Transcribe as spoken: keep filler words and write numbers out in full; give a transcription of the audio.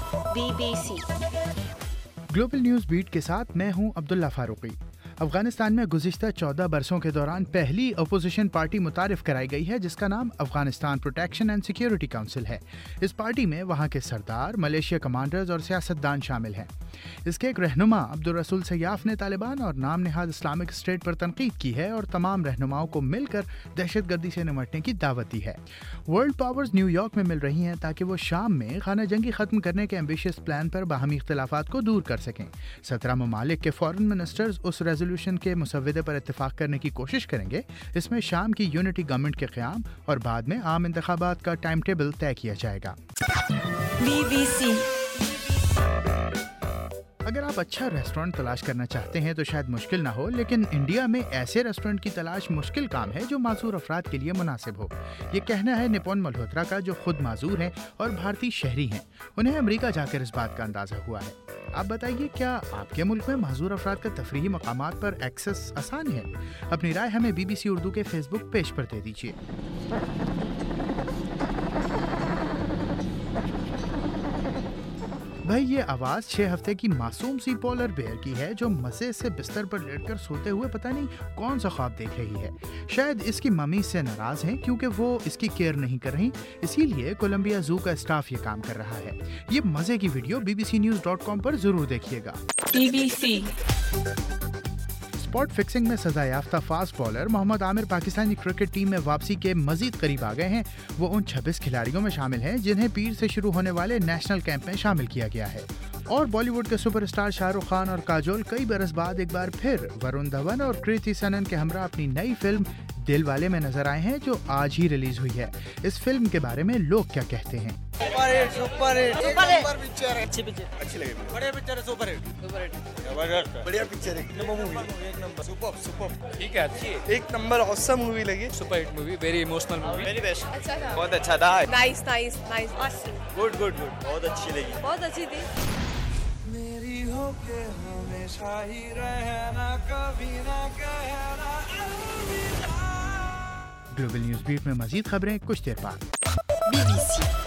BBC global news beat के साथ मैं हूं अब्दुल्ला फारूकी। अफगानिस्तान में गुज़िश्ता चौदह बरसों के दौरान पहली अपोजिशन पार्टी मुतारिफ कराई गई है, जिसका नाम Afghanistan Protection and Security Council है। इस पार्टी में वहां के सरदार, मलेशिया कमांडर्स और सियासतदान शामिल हैं। इसके एक रहनुमा अब्दुल रसूल सयाफ ने तालिबान और नाम नेहाद इस्लामिक स्टेट पर तनकीद की है और तमाम रहनुमाओं को मिलकर दहशतगर्दी से निपटने की दावत दी है। वर्ल्ड पावर्स न्यूयॉर्क में मिल रही हैं ताकि वो शाम में खाना जंगी खत्म करने के एम्बिशियस प्लान पर बाहमी इख्तिलाफात को दूर कर सकें। सत्रह ममालिक के फॉरेन मिनिस्टर्स उस रेजोल्यूशन के मुसव्वदे पर इत्तेफाक करने की कोशिश करेंगे। इसमें शाम की यूनिटी गवर्नमेंट के क़याम और बाद में आम इंतखाबात का टाइम टेबल तय किया जाएगा। बीबीसी अगर आप अच्छा रेस्टोरेंट तलाश करना चाहते हैं तो शायद मुश्किल ना हो, लेकिन इंडिया में ऐसे रेस्टोरेंट की तलाश मुश्किल काम है जो माजूर अफराद के लिए मुनासिब हो। ये कहना है निपुण मल्होत्रा का, जो खुद माजूर हैं और भारतीय शहरी हैं। उन्हें अमेरिका जाकर इस बात का अंदाजा हुआ है। आप बताइए, क्या आपके मुल्क में माजूर अफराद का तफरीही मकामात पर एक्सेस आसान है? अपनी राय हमें बीबीसी उर्दू के फेसबुक पेज पर दे दीजिए। भाई, ये आवाज छह हफ्ते की मासूम सी पोलर बेयर की है जो मजे से बिस्तर पर लेटकर सोते हुए पता नहीं कौन सा ख्वाब देख रही है। शायद इसकी मम्मी से नाराज हैं क्योंकि वो इसकी केयर नहीं कर रही, इसीलिए कोलंबिया जू का स्टाफ ये काम कर रहा है। ये मजे की video BBC News dot com पर जरूर देखिएगा। बीबीसी स्पॉट फिक्सिंग में सजा याफ्ता fast bowler Mohammad Amir Pakistani cricket team में वापसी के मजीद करीब आ गए हैं। वो उन छब्बीस खिलाड़ियों में शामिल हैं जिन्हें पीर से शुरू होने वाले नेशनल कैंप में शामिल किया गया है। और बॉलीवुड के सुपरस्टार शाहरुख खान और काजोल कई बरस बाद एक बार फिर वरुण धवन और कृति सनन के हमरा अपनी नई फिल्म दिल वाले में नजर आए हैं, जो आज ही रिलीज हुई है। इस फिल्म के बारे में लोग क्या कहते हैं? Super hit, super hit, super hit, super picture है, अच्छी पिक्चर, अच्छी लगी, बढ़िया पिक्चर है, सुपर हिट, सुपर हिट, जबरदस्त, बढ़िया पिक्चर है, एक नंबर मूवी, एक नंबर, सुपर सुपर, ठीक है, अच्छी है, एक नंबर ऑसम मूवी लगी, super hit movie, very emotional movie, very best, अच्छा था, बहुत अच्छा था, nice nice nice, good good good, बहुत अच्छी लगी, बहुत अच्छी थी। मेरी होके हमेशा ही रहना, कभी ना कहना। ग्लोबल न्यूज बीट में मजीद खबरें कुछ देर बाद। बीबीसी